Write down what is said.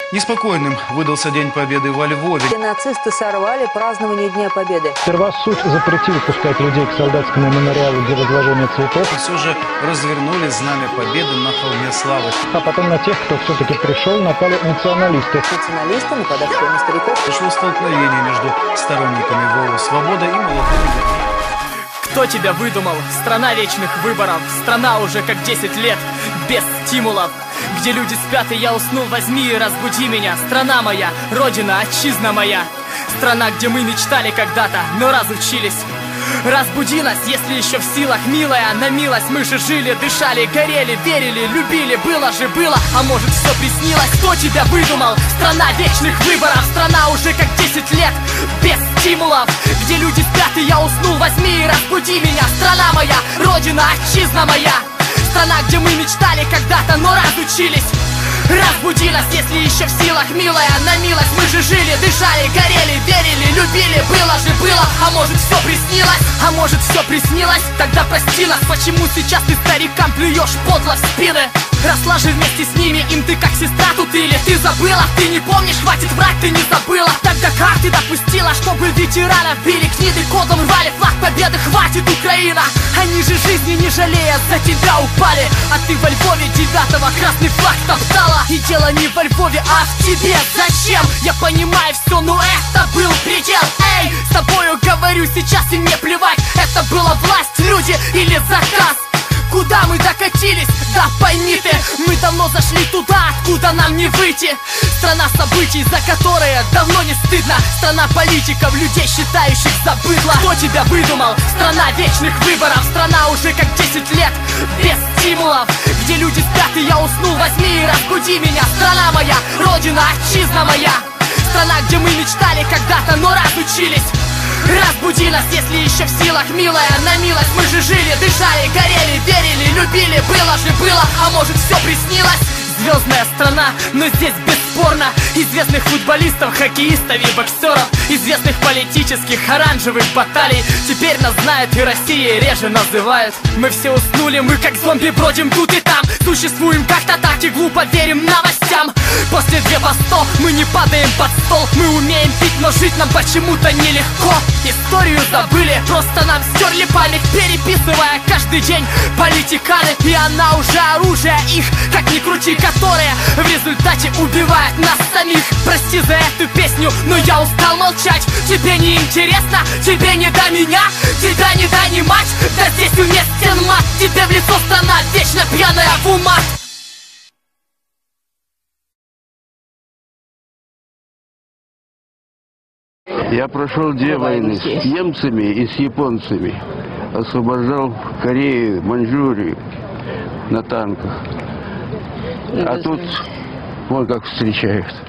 Неспокойным выдался День Победы во Львове. Нацисты сорвали празднование Дня Победы. Сперва суд запретил пускать людей к солдатскому мемориалу для возложения цветов. Все же развернули знамя Победы на холме Славы. А потом на тех, кто все-таки пришел, напали националисты. Националисты, нападавшие на стариков. Пришло столкновение между сторонниками ВО «Свобода» и молодыми людьми. Кто тебя выдумал? Страна вечных выборов. Страна уже как 10 лет, без стимулов. Где люди спят, и я уснул, возьми и разбуди меня. Страна моя, родина, отчизна моя. Страна, где мы мечтали когда-то, но разучились. Разбуди нас, если еще в силах, милая. На милость мы же жили, дышали, горели, верили, любили. Было же было, а может все приснилось. Кто тебя выдумал? Страна вечных выборов. Страна уже как 10 лет, без стимулов. Где люди спят, и я уснул, возьми и разбуди меня. Страна моя, родина, отчизна моя. Страна, где мы мечтали когда-то, но разучились. Разбуди нас, если еще в силах, милая. На милость мы же жили, дышали, горели, верили, любили. Было же было, а может все приснилось? А может все приснилось? Тогда прости нас. Почему сейчас ты старикам плюешь подло в спины? Росла же вместе с ними, им ты как сестра тут или ты забыла? Ты не помнишь, хватит врать, ты не забыла. Тогда как ты допустила, чтобы ветеранов били, книги кодом рвали, флаг победы, хватит, Украина. Они же жизни не жалея за тебя упали. А ты во Львове 9-го красный флаг топтала. И дело не во Львове, а в тебе. Зачем? Я понимаю все, но это был предел. Эй, с тобою говорю сейчас и мне плевать. Это была власть, люди или заказ. Куда мы докатились? Да пойми ты, мы давно зашли туда, откуда нам не выйти. Страна событий, за которые давно не стыдно. Страна политиков, людей, считающих за быдло. Кто тебя выдумал? Страна вечных выборов. Страна уже как 10 лет, без стимулов. Где люди спят, и я уснул, возьми и разбуди меня. Страна моя, родина, отчизна моя. Страна, где мы мечтали когда-то, но разучились. Разбуди нас, если еще в силах, милая. На милость мы же жили, дышали, горели, верили, любили. Было же было, а может все приснилось? Звездная страна, но здесь бесспорно известных футболистов, хоккеистов и боксеров, известных политических оранжевых баталий. Теперь нас знают и Россией реже называют. Мы все уснули, мы как зомби бродим тут и там. Существуем как-то так и глупо верим новостям. После 2 по 100 мы не падаем под стол. Мы умеем пить, но жить нам почему-то нелегко. Историю забыли, просто нам стерли память, переписывая каждый день политиканы. И она уже оружие их, как ни крути, которые в результате убивают нас самих. Прости за эту песню, но я устал молчать. Тебе не интересно, тебе не до меня, тебя не донимать. Да здесь уместен мат, тебе в лицо страна вечно пьяная в умах. Я прошел 2 войны с немцами и с японцами. Освобождал Корею, Маньчжурию на танках. А тут вон как встречают.